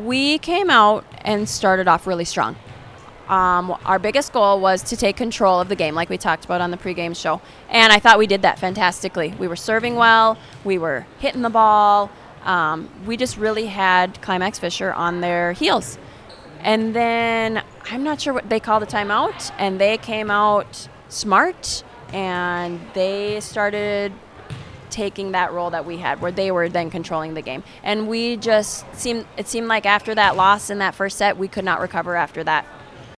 We came out and started off really strong. Our biggest goal was to take control of the game, like we talked about on the pregame show. And I thought we did that fantastically. We were serving well. We were hitting the ball. We just really had Climax Fisher on their heels. And then I'm not sure what they called the timeout, and they came out smart, and they started taking that role that we had where they were then controlling the game. And we just it seemed like after that loss in that first set, we could not recover after that.